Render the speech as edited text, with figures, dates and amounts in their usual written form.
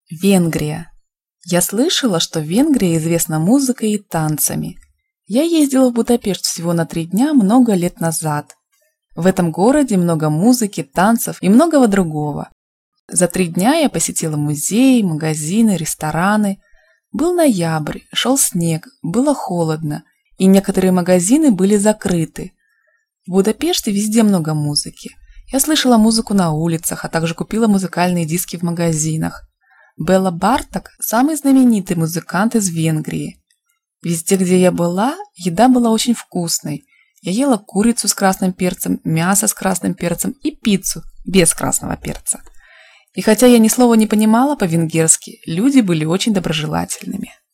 Венгрия. Я слышала, что Венгрия известна музыкой и танцами. Я ездила в Будапешт всего на 3 дня много лет назад. В этом городе много музыки, танцев и многого другого. За 3 дня я посетила музеи, магазины, рестораны. Был ноябрь, шел снег, было холодно, и некоторые магазины были закрыты. В Будапеште везде много музыки. Я слышала музыку на улицах, а также купила музыкальные диски в магазинах. Белла Барток – самый знаменитый музыкант из Венгрии. Везде, где я была, еда была очень вкусной. Я ела курицу с красным перцем, мясо с красным перцем и пиццу без красного перца. И хотя я ни слова не понимала по-венгерски, люди были очень доброжелательными.